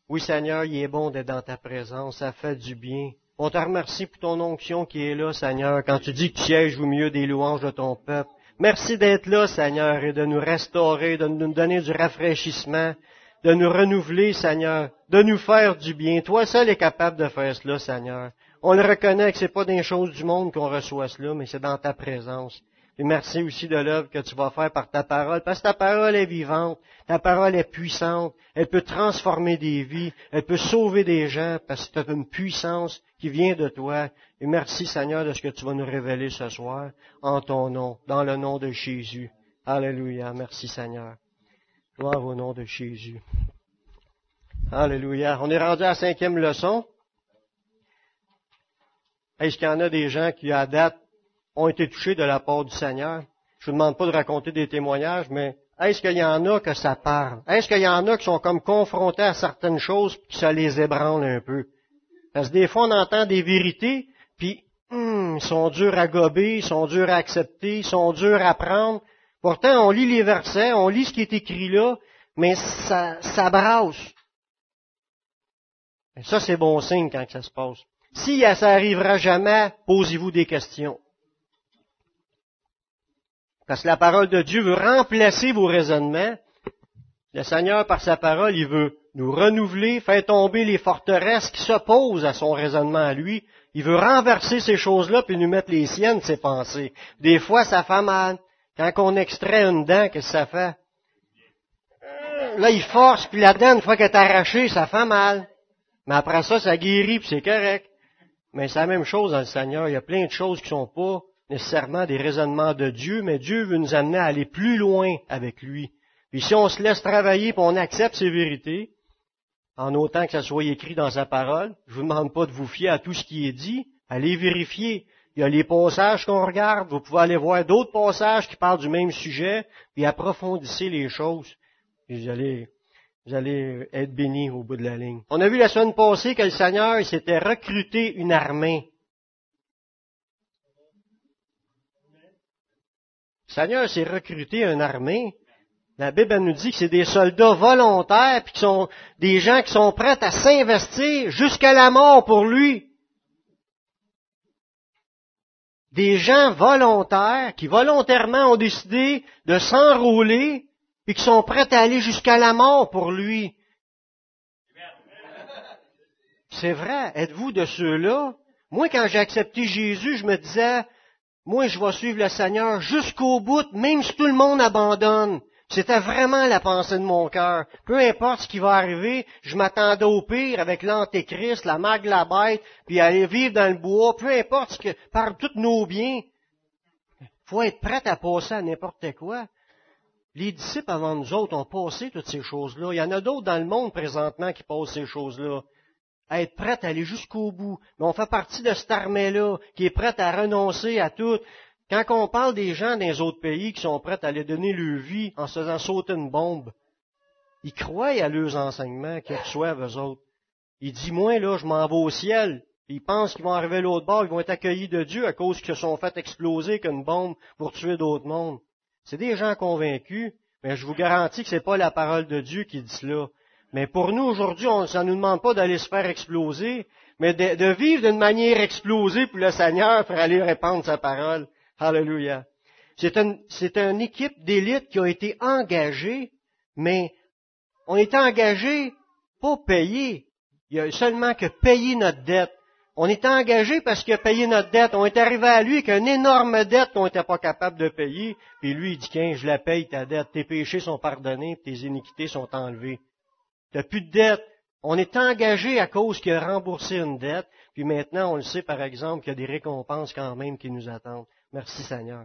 Oui, Seigneur, il est bon d'être dans ta présence, ça fait du bien. On te remercie pour ton onction qui est là, Seigneur, quand tu dis que tu sièges au milieu des louanges de ton peuple. Merci d'être là, Seigneur, et de nous restaurer, de nous donner du rafraîchissement, de nous renouveler, Seigneur, de nous faire du bien. Toi seul es capable de faire cela, Seigneur. On le reconnaît que c'est pas des choses du monde qu'on reçoit cela, mais c'est dans ta présence. Et merci aussi de l'œuvre que tu vas faire par ta parole, parce que ta parole est vivante, ta parole est puissante, elle peut transformer des vies, elle peut sauver des gens, parce que tu as une puissance qui vient de toi. Et merci Seigneur de ce que tu vas nous révéler ce soir, en ton nom, dans le nom de Jésus. Alléluia, merci Seigneur. Gloire au nom de Jésus. Alléluia. On est rendu à la 5e leçon. Est-ce qu'il y en a des gens qui, à date, ont été touchés de la part du Seigneur? Je ne vous demande pas de raconter des témoignages, mais est-ce qu'il y en a que ça parle? Est-ce qu'il y en a qui sont comme confrontés à certaines choses et que ça les ébranle un peu? Parce que des fois, on entend des vérités, puis ils sont durs à gober, ils sont durs à accepter, ils sont durs à prendre. Pourtant, on lit les versets, on lit ce qui est écrit là, mais ça brasse. Et ça, c'est bon signe quand ça se passe. Si ça arrivera jamais, posez-vous des questions. Parce que la parole de Dieu veut remplacer vos raisonnements. Le Seigneur, par sa parole, il veut nous renouveler, faire tomber les forteresses qui s'opposent à son raisonnement à lui. Il veut renverser ces choses-là puis nous mettre les siennes, ses pensées. Des fois, ça fait mal. Quand on extrait une dent, qu'est-ce que ça fait? Là, il force, puis la dent, une fois qu'elle est arrachée, ça fait mal. Mais après ça, ça guérit, puis c'est correct. Mais c'est la même chose dans le Seigneur. Il y a plein de choses qui sont pas nécessairement des raisonnements de Dieu, mais Dieu veut nous amener à aller plus loin avec lui. Puis si on se laisse travailler et on accepte ces vérités, en autant que ça soit écrit dans sa parole, je vous demande pas de vous fier à tout ce qui est dit, allez vérifier. Il y a les passages qu'on regarde, vous pouvez aller voir d'autres passages qui parlent du même sujet, puis approfondissez les choses. Puis vous allez être bénis au bout de la ligne. On a vu la semaine passée que le Seigneur il s'était recruté une armée. Le Seigneur s'est recruté une armée. La Bible elle nous dit que c'est des soldats volontaires, puis qui sont des gens qui sont prêts à s'investir jusqu'à la mort pour lui. Des gens volontaires qui volontairement ont décidé de s'enrôler et qui sont prêts à aller jusqu'à la mort pour lui. C'est vrai, êtes-vous de ceux-là? Moi, quand j'ai accepté Jésus, je me disais, moi, je vais suivre le Seigneur jusqu'au bout, même si tout le monde abandonne. C'était vraiment la pensée de mon cœur. Peu importe ce qui va arriver, je m'attendais au pire avec l'Antéchrist, la marque de la bête, puis aller vivre dans le bois, peu importe ce que, par tous nos biens. Faut être prêt à passer à n'importe quoi. Les disciples avant nous autres ont passé toutes ces choses-là. Il y en a d'autres dans le monde présentement qui passent ces choses-là. À être prêt à aller jusqu'au bout. Mais on fait partie de cette armée-là, qui est prête à renoncer à tout. Quand on parle des gens dans les autres pays qui sont prêts à aller donner leur vie en se faisant sauter une bombe, ils croient à leurs enseignements qu'ils reçoivent eux autres. Ils disent, moi, là, je m'en vais au ciel. Ils pensent qu'ils vont arriver à l'autre bord, ils vont être accueillis de Dieu à cause qu'ils se sont fait exploser qu'une bombe pour tuer d'autres mondes. C'est des gens convaincus, mais je vous garantis que c'est pas la parole de Dieu qui dit cela. Mais pour nous, aujourd'hui, ça ne nous demande pas d'aller se faire exploser, mais de vivre d'une manière explosée pour le Seigneur pour aller répandre sa parole. Alléluia. C'est une équipe d'élite qui a été engagée, mais on est engagé pas payé. Il y a seulement que payer notre dette. On est engagé parce qu'il a payé notre dette. On est arrivé à lui avec une énorme dette qu'on n'était pas capable de payer. Puis lui, il dit, tiens, je la paye ta dette. Tes péchés sont pardonnés, tes iniquités sont enlevées. Tu n'as plus de dette. On est engagé à cause qu'il a remboursé une dette. Puis maintenant, on le sait, par exemple, qu'il y a des récompenses quand même qui nous attendent. Merci Seigneur.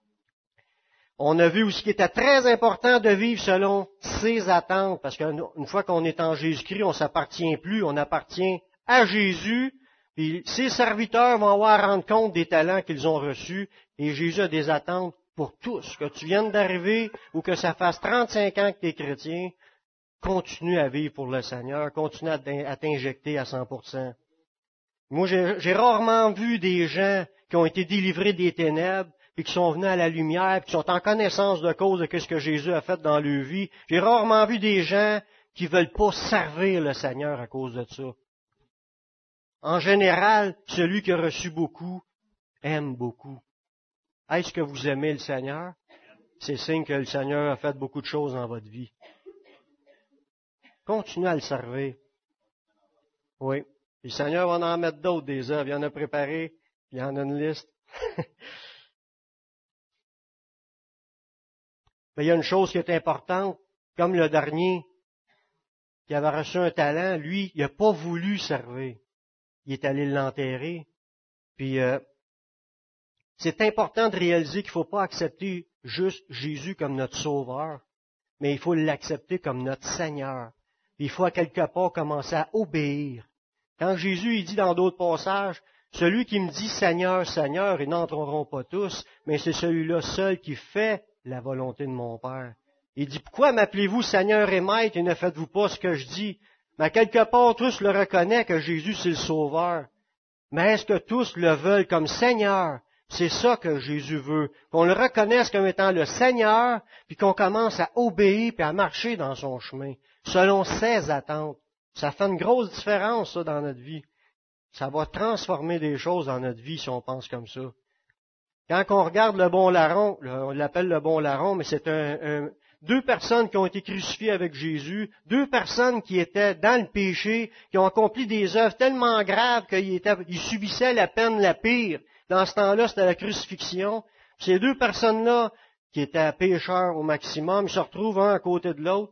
On a vu aussi qu'il était très important de vivre selon ses attentes, parce qu'une fois qu'on est en Jésus-Christ, on ne s'appartient plus, on appartient à Jésus, puis ses serviteurs vont avoir à rendre compte des talents qu'ils ont reçus, et Jésus a des attentes pour tous. Que tu viennes d'arriver ou que ça fasse 35 ans que tu es chrétien, continue à vivre pour le Seigneur, continue à t'injecter à 100%. Moi, j'ai rarement vu des gens qui ont été délivrés des ténèbres, puis qui sont venus à la lumière, puis qui sont en connaissance de cause de ce que Jésus a fait dans leur vie. J'ai rarement vu des gens qui veulent pas servir le Seigneur à cause de ça. En général, celui qui a reçu beaucoup aime beaucoup. Est-ce que vous aimez le Seigneur? C'est signe que le Seigneur a fait beaucoup de choses dans votre vie. Continuez à le servir. Oui. Le Seigneur va en mettre d'autres des œuvres. Il en a préparé, il y en a une liste. Mais il y a une chose qui est importante, comme le dernier qui avait reçu un talent, lui, il n'a pas voulu servir. Il est allé l'enterrer. Puis c'est important de réaliser qu'il ne faut pas accepter juste Jésus comme notre sauveur, mais il faut l'accepter comme notre Seigneur. Puis il faut à quelque part commencer à obéir. Quand Jésus il dit dans d'autres passages, celui qui me dit Seigneur, Seigneur, ils n'entreront pas tous, mais c'est celui-là seul qui fait la volonté de mon Père. Il dit, pourquoi m'appelez-vous Seigneur et Maître et ne faites-vous pas ce que je dis? Mais à quelque part, tous le reconnaissent que Jésus, c'est le Sauveur. Mais est-ce que tous le veulent comme Seigneur? C'est ça que Jésus veut. Qu'on le reconnaisse comme étant le Seigneur, puis qu'on commence à obéir puis à marcher dans son chemin, selon ses attentes. Ça fait une grosse différence, ça, dans notre vie. Ça va transformer des choses dans notre vie si on pense comme ça. Quand on regarde le bon larron, on l'appelle le bon larron, mais c'est deux personnes qui ont été crucifiées avec Jésus, deux personnes qui étaient dans le péché, qui ont accompli des œuvres tellement graves qu'ils subissaient la peine la pire. Dans ce temps-là, c'était la crucifixion. Ces deux personnes-là, qui étaient pécheurs au maximum, ils se retrouvent un à côté de l'autre,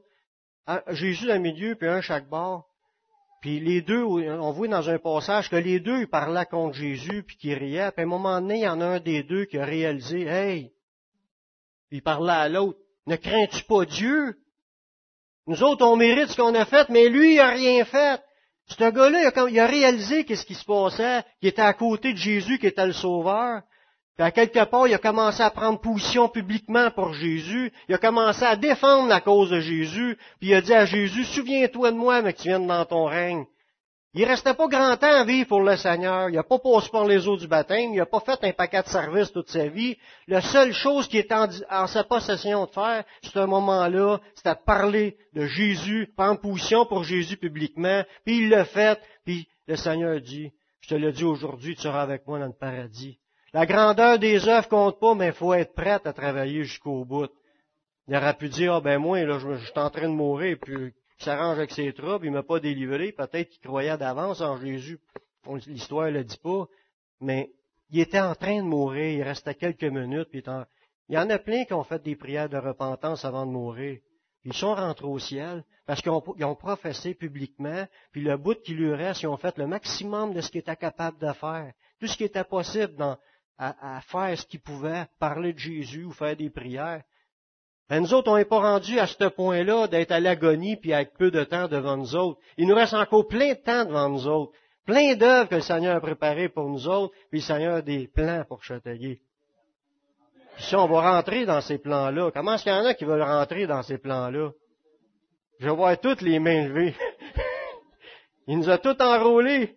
Jésus au milieu, puis un à chaque bord. Puis les deux, on voit dans un passage que les deux, ils parlaient contre Jésus, puis qu'ils riaient. Puis à un moment donné, il y en a un des deux qui a réalisé, « Hey! » Puis il parlait à l'autre, « Ne crains-tu pas Dieu? Nous autres, on mérite ce qu'on a fait, mais lui, il n'a rien fait. » Ce gars-là, il a réalisé qu'est-ce qui se passait, qu'il était à côté de Jésus, qui était le Sauveur. Puis à quelque part, il a commencé à prendre position publiquement pour Jésus. Il a commencé à défendre la cause de Jésus. Puis il a dit à Jésus, souviens-toi de moi, mais que tu viennes dans ton règne. Il restait pas grand temps à vivre pour le Seigneur. Il n'a pas passé par les eaux du baptême. Il n'a pas fait un paquet de services toute sa vie. La seule chose qui était en sa possession de faire, à ce moment-là, c'était de parler de Jésus, prendre position pour Jésus publiquement. Puis il l'a fait. Puis le Seigneur dit, je te le dis aujourd'hui, tu seras avec moi dans le paradis. La grandeur des œuvres compte pas, mais il faut être prête à travailler jusqu'au bout. Il aurait pu dire, moi, là, je suis en train de mourir, puis il s'arrange avec ses troubles, il m'a pas délivré, peut-être qu'il croyait d'avance en Jésus. L'histoire ne le dit pas, mais il était en train de mourir, il restait quelques minutes, puis il y en a plein qui ont fait des prières de repentance avant de mourir. Ils sont rentrés au ciel, parce qu'ils ont professé publiquement, puis le bout qui lui reste, ils ont fait le maximum de ce qu'ils étaient capables de faire. Tout ce qui était possible à faire ce qu'ils pouvaient, parler de Jésus ou faire des prières. Mais nous autres, on n'est pas rendus à ce point-là d'être à l'agonie puis avec peu de temps devant nous autres. Il nous reste encore plein de temps devant nous autres. Plein d'œuvres que le Seigneur a préparées pour nous autres, puis le Seigneur a des plans pour Châtelier. Puis si on va rentrer dans ces plans-là, comment est-ce qu'il y en a qui veulent rentrer dans ces plans-là? Je vais voir toutes les mains levées. Il nous a tout enrôlés.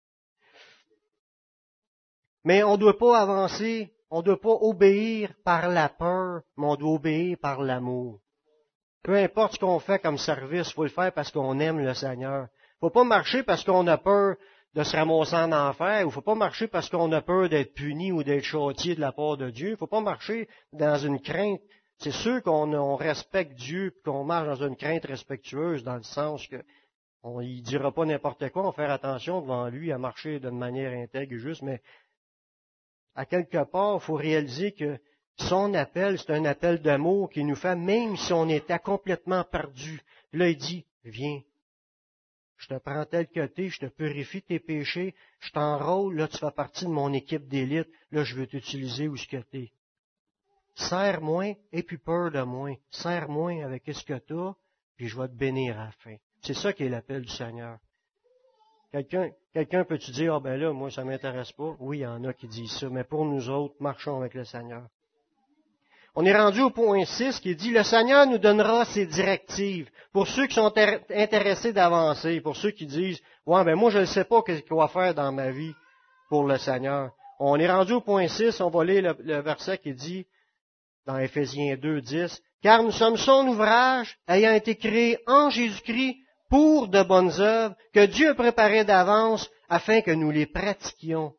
Mais on ne doit pas avancer, on ne doit pas obéir par la peur, mais on doit obéir par l'amour. Peu importe ce qu'on fait comme service, il faut le faire parce qu'on aime le Seigneur. Il ne faut pas marcher parce qu'on a peur de se ramasser en enfer, ou il ne faut pas marcher parce qu'on a peur d'être puni ou d'être châtié de la part de Dieu. Il ne faut pas marcher dans une crainte. C'est sûr qu'on respecte Dieu et qu'on marche dans une crainte respectueuse, dans le sens que il ne dira pas n'importe quoi, on va faire attention devant lui à marcher d'une manière intègre et juste, mais à quelque part, il faut réaliser que son appel, c'est un appel d'amour qu'il nous fait, même si on était complètement perdu. Là, il dit, viens, je te prends tel que t'es, je te purifie tes péchés, je t'enrôle, là, tu fais partie de mon équipe d'élite, là, je veux t'utiliser où ce que t'es. Serre-moi, et puis peur de moi. Serre-moi avec ce que t'as, puis je vais te bénir à la fin. C'est ça qui est l'appel du Seigneur. Quelqu'un peut-tu dire, là, moi, ça m'intéresse pas? Oui, il y en a qui disent ça, mais pour nous autres, marchons avec le Seigneur. On est rendu au point 6 qui dit, le Seigneur nous donnera ses directives. Pour ceux qui sont intéressés d'avancer, pour ceux qui disent, moi, je ne sais pas ce qu'il va faire dans ma vie pour le Seigneur. On est rendu au point 6, on va lire le verset qui dit, dans Éphésiens 2, 10, Car nous sommes son ouvrage, ayant été créés en Jésus-Christ pour de bonnes œuvres, que Dieu a préparées d'avance afin que nous les pratiquions.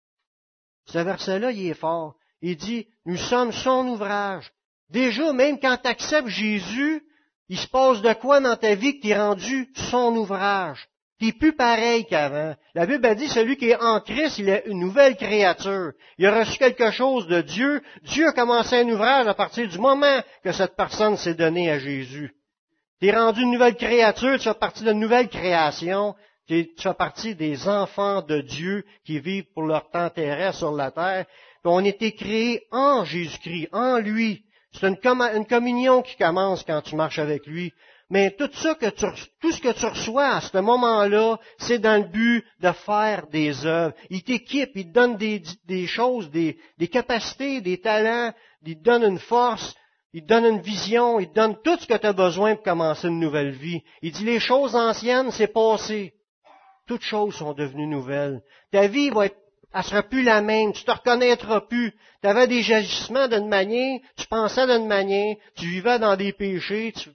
Ce verset-là, il est fort. Il dit, nous sommes son ouvrage. Déjà, même quand tu acceptes Jésus, il se passe de quoi dans ta vie que tu es rendu son ouvrage? Tu n'es plus pareil qu'avant. La Bible a dit, celui qui est en Christ, il est une nouvelle créature. Il a reçu quelque chose de Dieu. Dieu a commencé un ouvrage à partir du moment que cette personne s'est donnée à Jésus. Tu es rendu une nouvelle créature, tu fais partie d'une nouvelle création. Tu fais partie des enfants de Dieu qui vivent pour leur temps terrestre sur la terre. Puis on a été créés en Jésus-Christ, en lui. C'est une communion qui commence quand tu marches avec lui. Mais tout ce que tu reçois à ce moment-là, c'est dans le but de faire des œuvres. Il t'équipe, il te donne des choses, des capacités, des talents, il te donne une force, il te donne une vision, il te donne tout ce que tu as besoin pour commencer une nouvelle vie. Il dit les choses anciennes, c'est passé. Toutes choses sont devenues nouvelles. Ta vie elle sera plus la même, tu te reconnaîtras plus. Tu avais des agissements d'une manière, tu pensais d'une manière, tu vivais dans des péchés, tu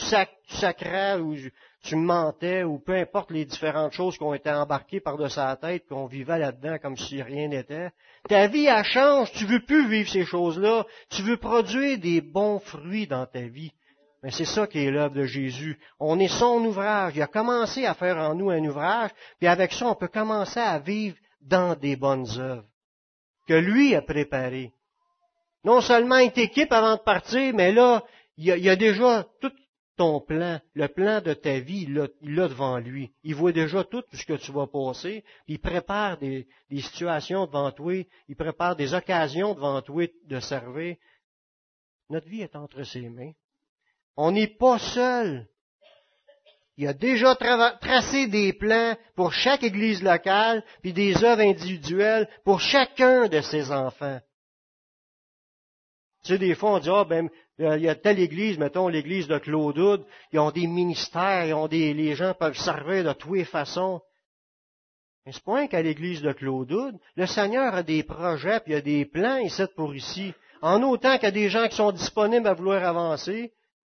sacrais ou tu mentais ou peu importe les différentes choses qui ont été embarquées par-dessus la tête, qu'on vivait là-dedans comme si rien n'était. Ta vie, elle change, tu veux plus vivre ces choses-là, tu veux produire des bons fruits dans ta vie. Mais c'est ça qui est l'œuvre de Jésus. On est son ouvrage. Il a commencé à faire en nous un ouvrage, puis avec ça, on peut commencer à vivre dans des bonnes œuvres que lui a préparées. Non seulement il t'équipe avant de partir, mais là, il y a déjà tout ton plan, le plan de ta vie, il l'a devant lui. Il voit déjà tout ce que tu vas passer, puis il prépare des situations devant toi, il prépare des occasions devant toi de servir. Notre vie est entre ses mains. On n'est pas seul. Il a déjà tracé des plans pour chaque église locale, puis des œuvres individuelles pour chacun de ses enfants. Tu sais, des fois, on dit, il y a telle église, mettons l'église de Claude Houd, ils ont des ministères, les gens peuvent servir de toutes les façons. Mais c'est pas qu'à l'église de Claude Houd, le Seigneur a des projets, puis il y a des plans ici pour ici. En autant qu'il y a des gens qui sont disponibles à vouloir avancer,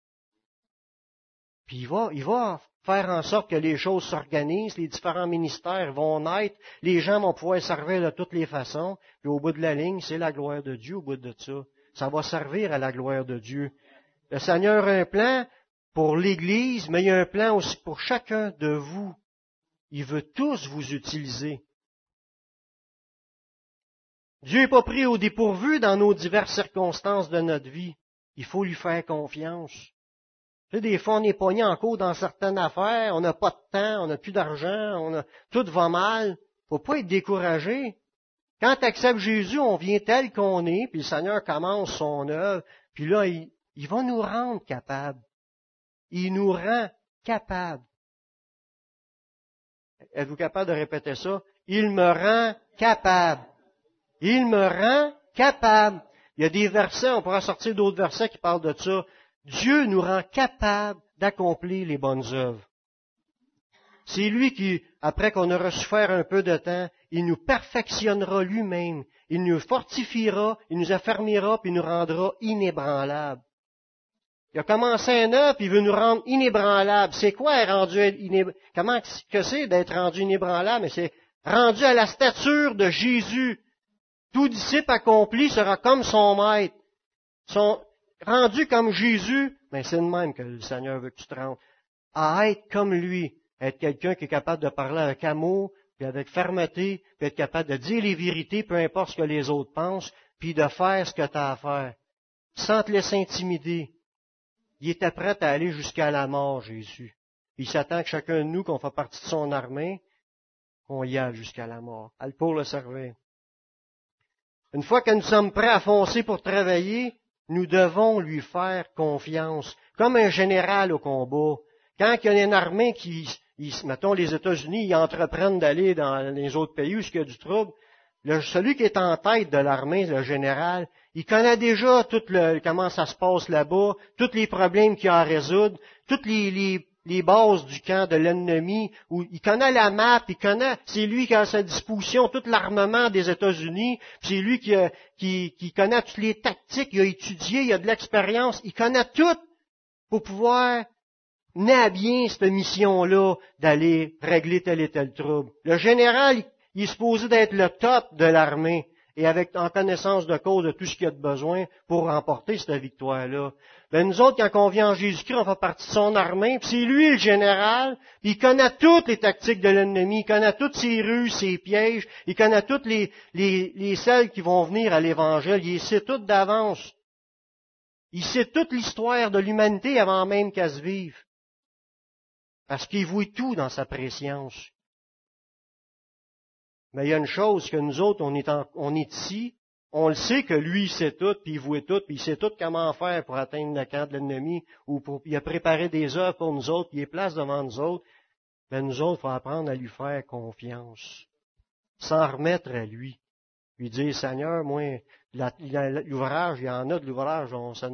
puis il va faire en sorte que les choses s'organisent, les différents ministères vont naître, les gens vont pouvoir servir de toutes les façons, puis au bout de la ligne, c'est la gloire de Dieu au bout de ça. Ça va servir à la gloire de Dieu. Le Seigneur a un plan pour l'Église, mais il y a un plan aussi pour chacun de vous. Il veut tous vous utiliser. Dieu n'est pas pris au dépourvu dans nos diverses circonstances de notre vie. Il faut lui faire confiance. Tu sais, des fois, on est pogné en cours dans certaines affaires, on n'a pas de temps, on n'a plus d'argent, tout va mal. Faut pas être découragé. Quand tu acceptes Jésus, on vient tel qu'on est, puis le Seigneur commence son œuvre, puis là, il va nous rendre capables. Il nous rend capables. Êtes-vous capable de répéter ça? Il me rend capable. Il me rend capable. Il y a des versets, on pourra sortir d'autres versets qui parlent de ça. Dieu nous rend capables d'accomplir les bonnes œuvres. C'est lui qui, après qu'on aura souffert un peu de temps, il nous perfectionnera lui-même. Il nous fortifiera, il nous affermira, puis il nous rendra inébranlables. Il a commencé un œuvre, puis il veut nous rendre inébranlables. C'est quoi être rendu inébranlable? Comment que c'est d'être rendu inébranlable? Mais c'est rendu à la stature de Jésus. Tout disciple accompli sera comme son maître. Rendu comme Jésus, mais c'est de même que le Seigneur veut que tu te rendes. À être comme lui. Être quelqu'un qui est capable de parler avec amour, puis avec fermeté, puis être capable de dire les vérités, peu importe ce que les autres pensent, puis de faire ce que tu as à faire. Sans te laisser intimider. Il était prêt à aller jusqu'à la mort, Jésus. Il s'attend que chacun de nous, qu'on fait partie de son armée, qu'on y aille jusqu'à la mort, pour le servir. Une fois que nous sommes prêts à foncer pour travailler, nous devons lui faire confiance, comme un général au combat. Quand il y a une armée mettons les États-Unis, ils entreprennent d'aller dans les autres pays où il y a du trouble, celui qui est en tête de l'armée, le général, il connaît déjà comment ça se passe là-bas, tous les problèmes qu'il y a à résoudre, tous les les bases du camp de l'ennemi, où il connaît la map, c'est lui qui a à sa disposition tout l'armement des États-Unis, puis c'est lui qui connaît toutes les tactiques, il a étudié, il a de l'expérience, il connaît tout pour pouvoir mener à bien cette mission-là d'aller régler tel et tel trouble. Le général, il est supposé d'être le top de l'armée, et en connaissance de cause de tout ce qu'il y a de besoin pour remporter cette victoire-là. Ben nous autres, quand on vient en Jésus-Christ, on fait partie de son armée, puis c'est lui le général, puis il connaît toutes les tactiques de l'ennemi, il connaît toutes ses ruses, ses pièges, il connaît toutes les celles qui vont venir à l'Évangile, il sait tout d'avance. Il sait toute l'histoire de l'humanité avant même qu'elle se vive. Parce qu'il voit tout dans sa préscience. Mais il y a une chose que nous autres, on est ici, on le sait que lui, il sait tout, puis il voit tout, puis il sait tout comment faire pour atteindre le camp de l'ennemi, il a préparé des œuvres pour nous autres, puis il est place devant nous autres. Mais nous autres, il faut apprendre à lui faire confiance, s'en remettre à lui. Lui dire, Seigneur, moi, l'ouvrage, il y en a de l'ouvrage,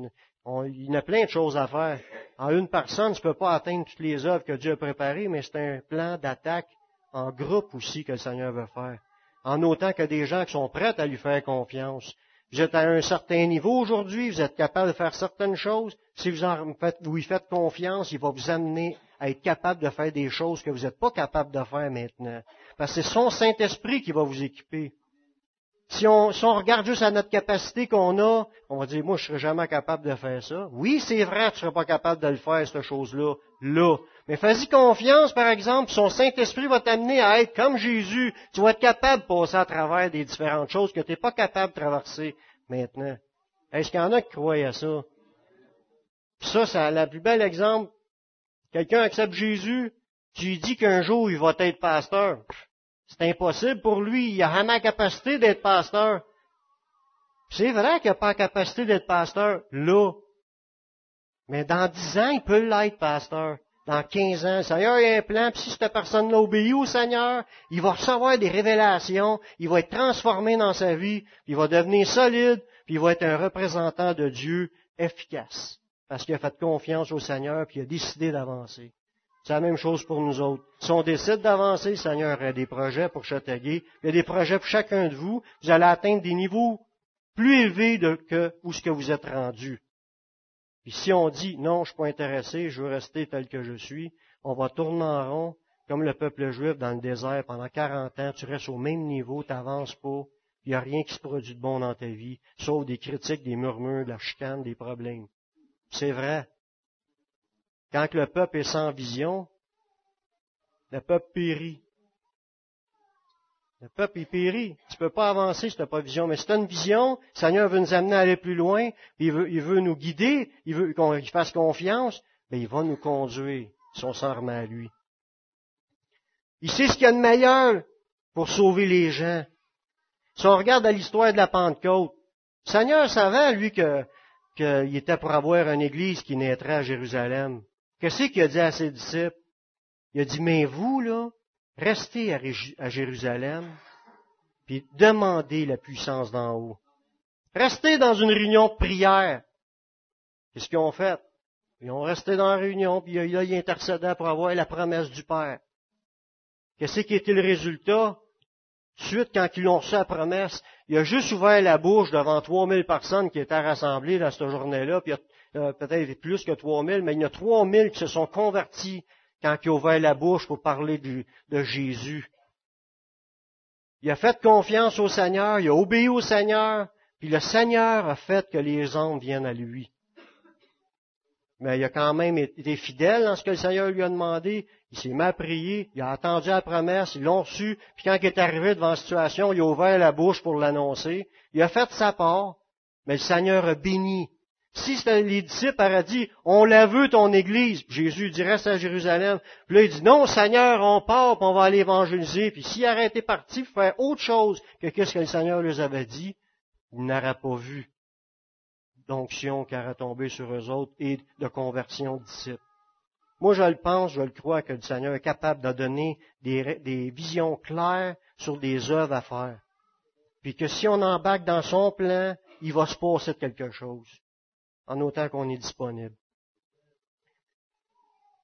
il y en a plein de choses à faire. En une personne, tu ne peux pas atteindre toutes les œuvres que Dieu a préparées, mais c'est un plan d'attaque en groupe aussi que le Seigneur veut faire. En autant que des gens qui sont prêts à lui faire confiance. Vous êtes à un certain niveau aujourd'hui, vous êtes capable de faire certaines choses. Si vous lui faites confiance, il va vous amener à être capable de faire des choses que vous n'êtes pas capable de faire maintenant. Parce que c'est son Saint-Esprit qui va vous équiper. Si on regarde juste à notre capacité qu'on a, on va dire, moi, je ne serai jamais capable de faire ça. Oui, c'est vrai, tu ne seras pas capable de le faire, cette chose-là, là. Mais fais-y confiance, par exemple, son Saint-Esprit va t'amener à être comme Jésus. Tu vas être capable de passer à travers des différentes choses que tu n'es pas capable de traverser maintenant. Est-ce qu'il y en a qui croient à ça? Puis ça, c'est le plus bel exemple. Quelqu'un accepte Jésus, tu lui dis qu'un jour, il va être pasteur. C'est impossible pour lui. Il n'a jamais la capacité d'être pasteur. C'est vrai qu'il n'a pas la capacité d'être pasteur là. Mais dans 10 ans, il peut l'être pasteur. Dans 15 ans, le Seigneur a un plan, puis si cette personne-là obéit au Seigneur, il va recevoir des révélations, il va être transformé dans sa vie, puis il va devenir solide, puis il va être un représentant de Dieu efficace. Parce qu'il a fait confiance au Seigneur, puis il a décidé d'avancer. C'est la même chose pour nous autres. Si on décide d'avancer, le Seigneur a des projets pour Châteauguay. Il y a des projets pour chacun de vous. Vous allez atteindre des niveaux plus élevés que où ce que vous êtes rendu. Puis si on dit, non, je ne suis pas intéressé, je veux rester tel que je suis, on va tourner en rond, comme le peuple juif dans le désert pendant 40 ans. Tu restes au même niveau, tu n'avances pas. Il n'y a rien qui se produit de bon dans ta vie, sauf des critiques, des murmures, de la chicane, des problèmes. C'est vrai. Quand le peuple est sans vision, le peuple périt. Le peuple est périt. Tu ne peux pas avancer si tu n'as pas de vision. Mais si tu as une vision, le Seigneur veut nous amener à aller plus loin, il veut nous guider, il veut qu'on fasse confiance, mais il va nous conduire si on s'en remet à lui. Il sait ce qu'il y a de meilleur pour sauver les gens. Si on regarde à l'histoire de la Pentecôte, le Seigneur savait, lui, qu'il était pour avoir une église qui naîtrait à Jérusalem. Qu'est-ce qu'il a dit à ses disciples? Il a dit, mais vous, là, restez à Jérusalem, puis demandez la puissance d'en haut. Restez dans une réunion de prière. Qu'est-ce qu'ils ont fait? Ils ont resté dans la réunion, puis là, ils intercédaient pour avoir la promesse du Père. Qu'est-ce qui était le résultat? Suite, quand ils ont reçu la promesse, il a juste ouvert la bouche devant 3000 personnes qui étaient rassemblées dans cette journée-là, puis peut-être plus que 3000, mais il y en a 3000 qui se sont convertis quand il a ouvert la bouche pour parler de Jésus. Il a fait confiance au Seigneur, il a obéi au Seigneur, puis le Seigneur a fait que les hommes viennent à lui. Mais il a quand même été fidèle dans ce que le Seigneur lui a demandé. Il s'est mis à prier, il a attendu la promesse, ils l'ont reçu, puis quand il est arrivé devant la situation, il a ouvert la bouche pour l'annoncer. Il a fait sa part, mais le Seigneur a béni. Si les disciples auraient dit, on la veut ton Église, Jésus dit, reste à Jérusalem. Puis là, il dit, non Seigneur, on part, puis on va aller évangéliser. Puis s'il aurait été parti pour faire autre chose que ce que le Seigneur leur avait dit, ils n'auraient pas vu d'onction qui aurait tombé sur eux autres et de conversion de disciples. Moi, je le pense, je le crois que le Seigneur est capable de donner des visions claires sur des œuvres à faire. Puis que si on embarque dans son plan, il va se passer quelque chose, en autant qu'on est disponible.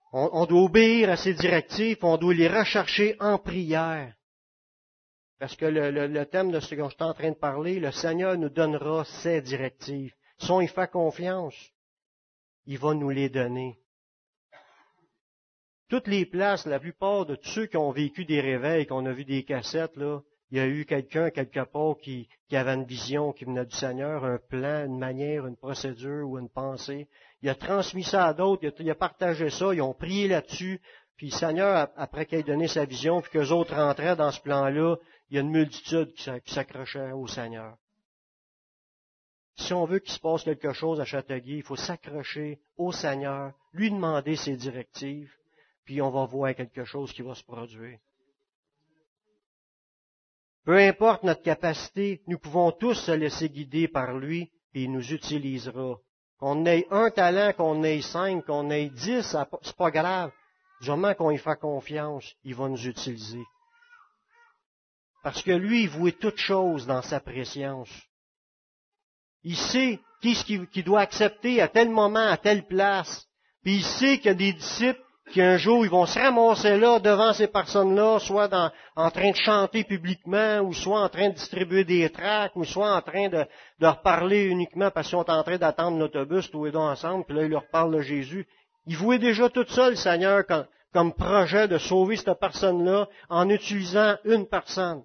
On doit obéir à ses directives, on doit les rechercher en prière. Parce que le thème de ce dont je suis en train de parler, le Seigneur nous donnera ses directives. Si on y fait confiance, il va nous les donner. Toutes les places, la plupart de tous ceux qui ont vécu des réveils, qu'on a vu des cassettes, là, il y a eu quelqu'un quelque part qui avait une vision qui venait du Seigneur, un plan, une manière, une procédure ou une pensée. Il a transmis ça à d'autres, il a partagé ça, ils ont prié là-dessus, puis le Seigneur, après qu'il ait donné sa vision, puis qu'eux autres rentraient dans ce plan-là, il y a une multitude qui s'accrochait au Seigneur. Si on veut qu'il se passe quelque chose à Châteauguay, il faut s'accrocher au Seigneur, lui demander ses directives, puis on va voir quelque chose qui va se produire. Peu importe notre capacité, nous pouvons tous se laisser guider par lui, et il nous utilisera. Qu'on ait un talent, qu'on ait 5, qu'on ait 10, c'est pas grave. Du moment qu'on y fait confiance, il va nous utiliser. Parce que lui, il voit toutes choses dans sa préscience. Il sait qui doit accepter à tel moment, à telle place. Puis il sait qu'il y a des disciples qui un jour, ils vont se ramasser là, devant ces personnes-là, soit en train de chanter publiquement, ou soit en train de distribuer des tracts, ou soit en train de leur parler uniquement parce qu'ils sont en train d'attendre l'autobus, tous les deux ensemble, puis là, ils leur parlent de Jésus. Ils voient déjà tout ça, le Seigneur, comme projet de sauver cette personne-là en utilisant une personne.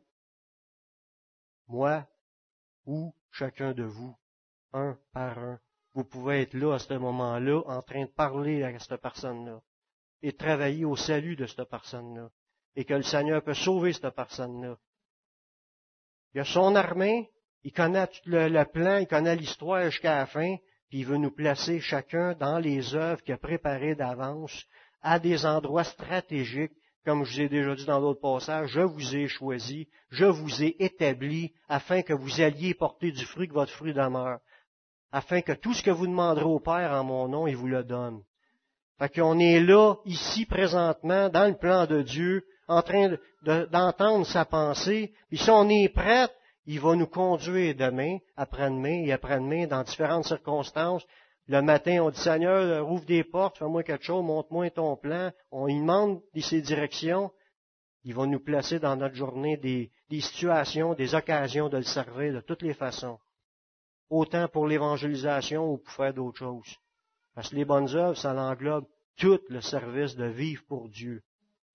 Moi, ou chacun de vous, un par un, vous pouvez être là à ce moment-là, en train de parler à cette personne-là, et travailler au salut de cette personne-là, et que le Seigneur peut sauver cette personne-là. Il a son armée, il connaît tout le plan, il connaît l'histoire jusqu'à la fin, puis il veut nous placer chacun dans les œuvres qu'il a préparées d'avance, à des endroits stratégiques, comme je vous ai déjà dit dans d'autres passages, je vous ai choisi, je vous ai établi, afin que vous alliez porter du fruit, que votre fruit demeure, afin que tout ce que vous demanderez au Père en mon nom, il vous le donne. Fait qu'on est là, ici, présentement, dans le plan de Dieu, en train d'entendre sa pensée, puis si on est prêt, il va nous conduire demain, après-demain et après-demain, dans différentes circonstances. Le matin, on dit, Seigneur, ouvre des portes, fais-moi quelque chose, montre-moi ton plan. On lui demande ses directions. Il va nous placer dans notre journée des situations, des occasions de le servir de toutes les façons. Autant pour l'évangélisation ou pour faire d'autres choses. Parce que les bonnes œuvres, ça englobe tout le service de vivre pour Dieu.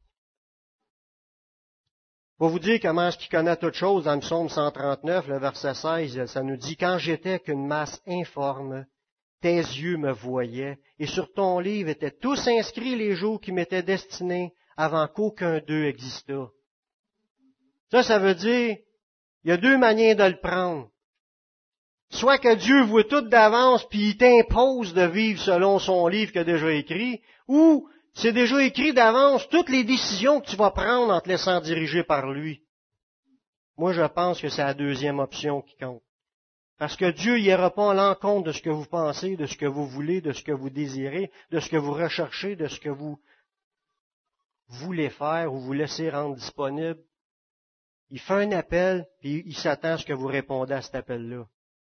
Pour vous dire comment est-ce qu'il connaît toutes choses, dans le psaume 139, le verset 16, ça nous dit, « Quand j'étais qu'une masse informe, tes yeux me voyaient, et sur ton livre étaient tous inscrits les jours qui m'étaient destinés avant qu'aucun d'eux existât. » Ça veut dire, il y a deux manières de le prendre. Soit que Dieu voit tout d'avance, puis il t'impose de vivre selon son livre qu'il a déjà écrit, ou c'est déjà écrit d'avance toutes les décisions que tu vas prendre en te laissant diriger par lui. Moi, je pense que c'est la deuxième option qui compte. Parce que Dieu n'ira pas à l'encontre de ce que vous pensez, de ce que vous voulez, de ce que vous désirez, de ce que vous recherchez, de ce que vous voulez faire ou vous laissez rendre disponible. Il fait un appel, puis il s'attend à ce que vous répondez à cet appel-là.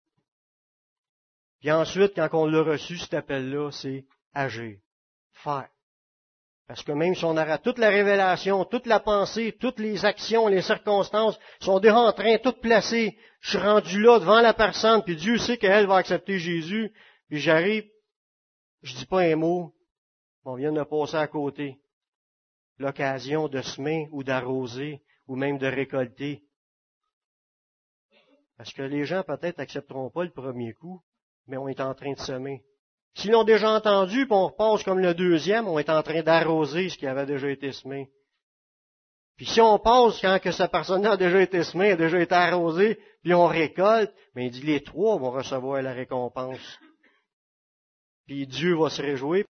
Puis ensuite, quand on l'a reçu, cet appel-là, c'est agir, faire. Parce que même si on arrête toute la révélation, toute la pensée, toutes les actions, les circonstances sont déjà en train de tout placer. Je suis rendu là devant la personne, puis Dieu sait qu'elle va accepter Jésus. Puis j'arrive, je dis pas un mot, on vient de passer à côté. L'occasion de semer ou d'arroser ou même de récolter. Parce que les gens peut-être accepteront pas le premier coup, mais on est en train de semer. S'ils l'ont déjà entendu, puis on repasse comme le deuxième, on est en train d'arroser ce qui avait déjà été semé. Puis si on passe quand que cette personne-là a déjà été semée, a déjà été arrosée, puis on récolte, mais il dit les trois vont recevoir la récompense. Puis Dieu va se réjouir.